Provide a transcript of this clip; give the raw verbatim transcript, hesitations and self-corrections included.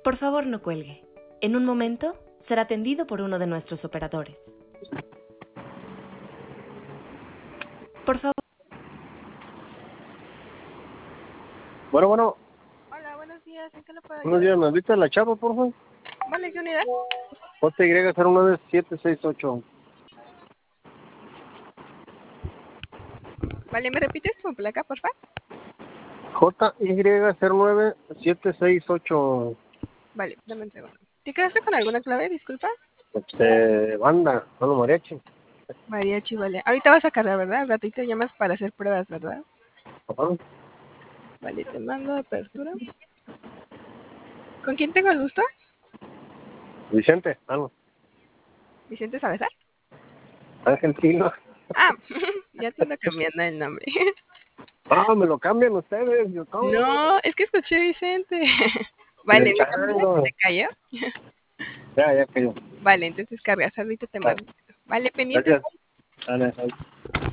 Por favor, no cuelgue. En un momento será atendido por uno de nuestros operadores. Por favor. Bueno, bueno. Hola, buenos días. ¿En qué le puedo Buenos ayudar? días, ¿me ahorita la chapa, por favor? Vale, ¿qué unidad? J Y cero nueve siete seis ocho. Vale, ¿me repites tu placa, por favor? J Y cero nueve siete seis ocho. Vale, dame un segundo. ¿Te quedaste con alguna clave? Disculpa. Este, banda, solo mariachi. Mariachi, vale. Ahorita vas a cargar, ¿verdad? Al ratito llamas para hacer pruebas, ¿verdad? Ajá. Vale, te mando apertura. ¿Con quién tengo el gusto? Vicente, algo. Vicente Salazar. Argentino. Ah, ya te ando cambiando el nombre. Ah, me lo cambian ustedes. Yo, ¿cómo? No, es que escuché Vicente. Vale, El ¿me cambias? chango. ¿Te cayó? Ya, ya cayó. Vale, entonces cargas, ahorita te mando. Vale, pendiente. Gracias. Dale, dale.